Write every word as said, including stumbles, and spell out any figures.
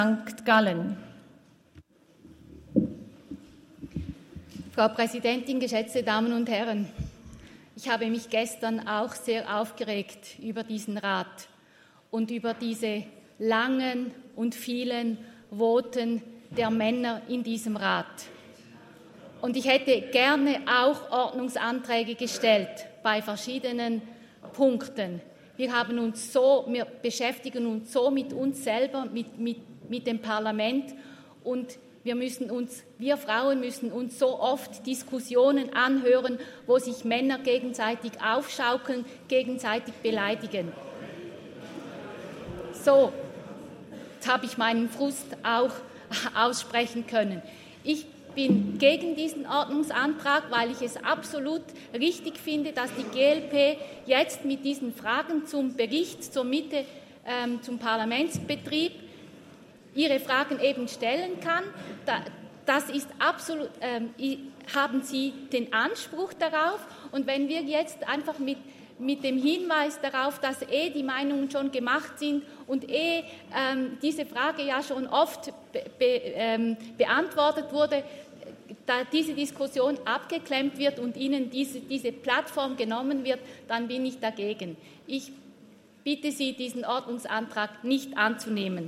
Sankt Gallen. Frau Präsidentin, geschätzte Damen und Herren, ich habe mich gestern auch sehr aufgeregt über diesen Rat und über diese langen und vielen Voten der Männer in diesem Rat. Und ich hätte gerne auch Ordnungsanträge gestellt bei verschiedenen Punkten. Wir haben uns so, wir beschäftigen uns so mit uns selber, mit, mit, mit dem Parlament, und wir müssen uns, wir Frauen müssen uns so oft Diskussionen anhören, wo sich Männer gegenseitig aufschaukeln, gegenseitig beleidigen. So, jetzt habe ich meinen Frust auch aussprechen können. Ich bin gegen diesen Ordnungsantrag, weil ich es absolut richtig finde, dass die G L P jetzt mit diesen Fragen zum Bericht, zur Mitte, ähm, zum Parlamentsbetrieb ihre Fragen eben stellen kann. Da, das ist absolut, ähm, haben sie den Anspruch darauf. Und wenn wir jetzt einfach mit mit dem Hinweis darauf, dass eh die Meinungen schon gemacht sind und eh ähm, diese Frage ja schon oft be, be, ähm, beantwortet wurde, da diese Diskussion abgeklemmt wird und Ihnen diese, diese Plattform genommen wird, dann bin ich dagegen. Ich bitte Sie, diesen Ordnungsantrag nicht anzunehmen.